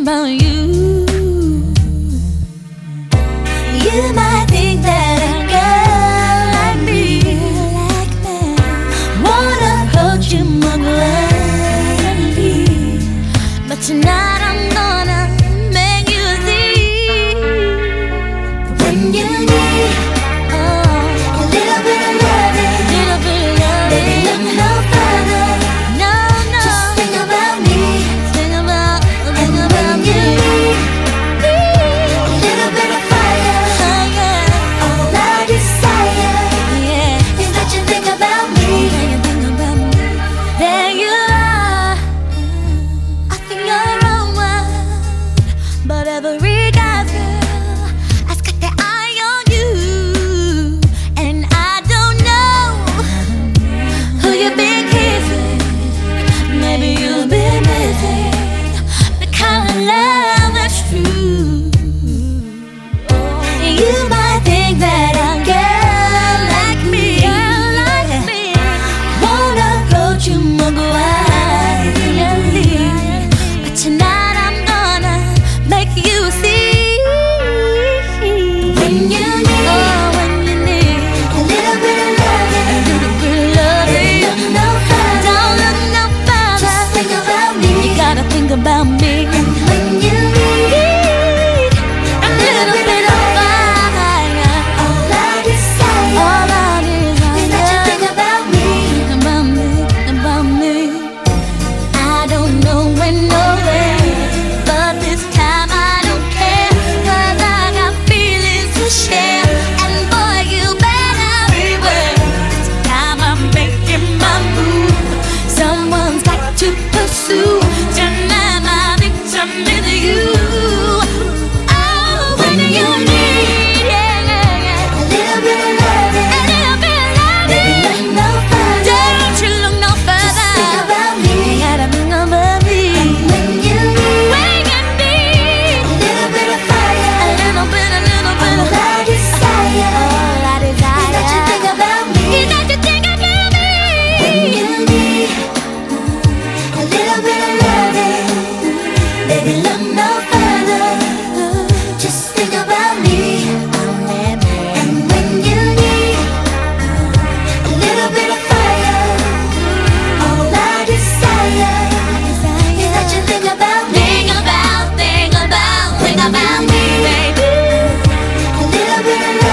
about you. You might think that a girl like me wanna hurt you more gladly, but tonight I'm gonna make you see when you need a little bit of loving, baby, look no further. No, no, just think about me. Think about when you need a little bit of fire. All I desire is that you think about me. There you are. I think you're wrong one, but every guy has got their eye on you, and I don't know who you've been kissing. Maybe you've been missing the kind of love that's true. You might think that a girl like me wanna approach you more quietly, but tonight I'm gonna make you see when you need a little bit of loving, baby, look no further. Don't look no further. Just think about me. You gotta think about me. When you need a little bit of fire, all I desire is that you think about me. About me. I don't know when or where, but this time I don't care, 'cause I got feelings to share, and boy, you better beware. This time I'm making my move. Someone's got to pursue. Tonight my victim is you. Oh, when you need a little bit of loving, baby, look no further. Don't you look no further. Just think about me. You gotta think about me. When you need a little bit of fire, a little bit all I desire is that you think about me. When you need a little bit of loving, baby, look no further. Just think about me. And when you need a little bit of fire, all I desire is that you think about me. Think about me, baby. A little bit of